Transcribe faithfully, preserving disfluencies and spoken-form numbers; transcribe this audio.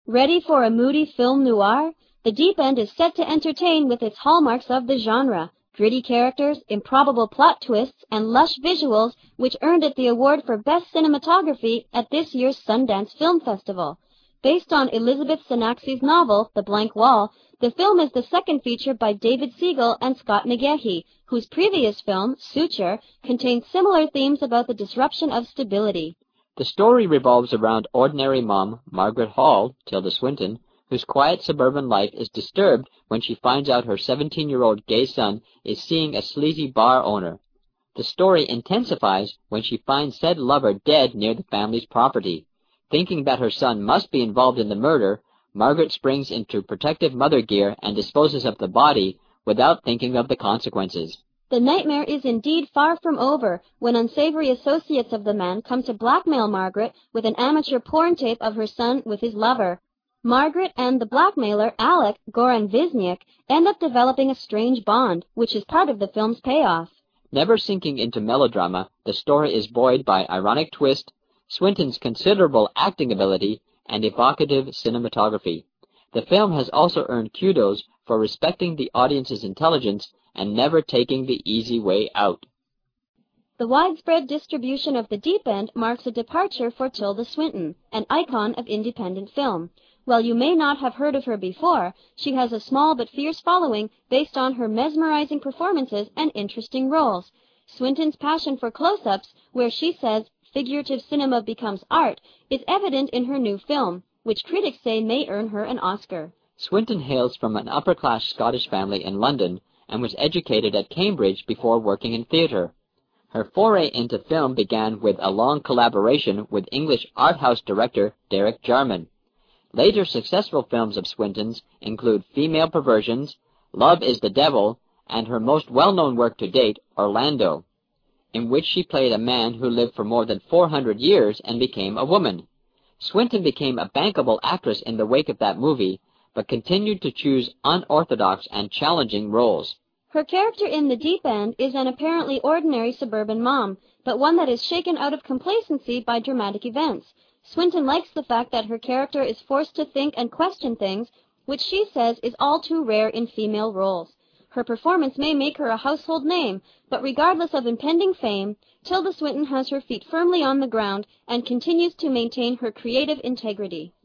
Ready for a moody film noir? The Deep End is set to entertain with its hallmarks of the genre, gritty characters, improbable plot twists, and lush visuals, which earned it the award for Best Cinematography at this year's Sundance Film Festival. Based on Elizabeth Sanaksi's novel, The Blank Wall, the film is the second feature by David Siegel and Scott McGehee, whose previous film, Suture, contained similar themes about the disruption of stability. The story revolves around ordinary mom, Margaret Hall, Tilda Swinton, whose quiet suburban life is disturbed when she finds out her seventeen-year-old gay son is seeing a sleazy bar owner. The story intensifies when she finds said lover dead near the family's property. Thinking that her son must be involved in the murder, Margaret springs into protective mother gear and disposes of the body without thinking of the consequences. The nightmare is indeed far from over when unsavory associates of the man come to blackmail Margaret with an amateur porn tape of her son with his lover. Margaret and the blackmailer, Alec Goran Visniak, end up developing a strange bond, which is part of the film's payoff. Never sinking into melodrama, the story is buoyed by ironic twist, Swinton's considerable acting ability, and evocative cinematography. The film has also earned kudos for respecting the audience's intelligence and never taking the easy way out. The widespread distribution of The Deep End marks a departure for Tilda Swinton, an icon of independent film. While you may not have heard of her before, she has a small but fierce following based on her mesmerizing performances and interesting roles. Swinton's passion for close-ups, where she says figurative cinema becomes art, is evident in her new film, which critics say may earn her an Oscar. Swinton hails from an upper-class Scottish family in London and was educated at Cambridge before working in theatre. Her foray into film began with a long collaboration with English art house director Derek Jarman. Later successful films of Swinton's include Female Perversions, Love is the Devil, and her most well-known work to date, Orlando, in which she played a man who lived for more than four hundred years and became a woman. Swinton became a bankable actress in the wake of that movie, but continued to choose unorthodox and challenging roles. Her character in The Deep End is an apparently ordinary suburban mom, but one that is shaken out of complacency by dramatic events. Swinton likes the fact that her character is forced to think and question things, which she says is all too rare in female roles. Her performance may make her a household name, but regardless of impending fame, Tilda Swinton has her feet firmly on the ground and continues to maintain her creative integrity.